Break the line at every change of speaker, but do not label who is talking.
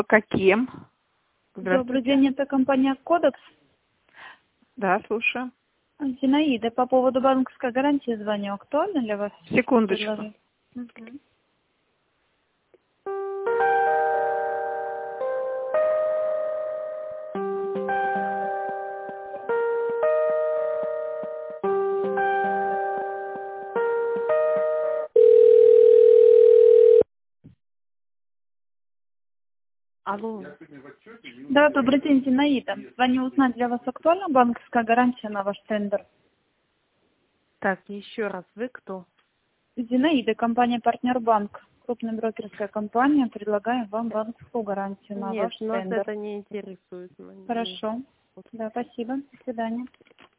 Каким?
Добрый день, это компания «Кодекс».
Да, слушаю.
Зинаида, по поводу банковской гарантии звоню. Актуально для вас?
Секундочку.
Угу.
Алло.
Да, добрый день, Зинаида. Звоню узнать, для вас актуальна банковская гарантия на ваш тендер?
Так, еще раз, вы кто?
Зинаида, компания «Партнер Банк». Крупная брокерская компания. Предлагаем вам банковскую гарантию на
Нет,
ваш
нас
тендер.
это не интересует.
Хорошо. Да, спасибо. До свидания.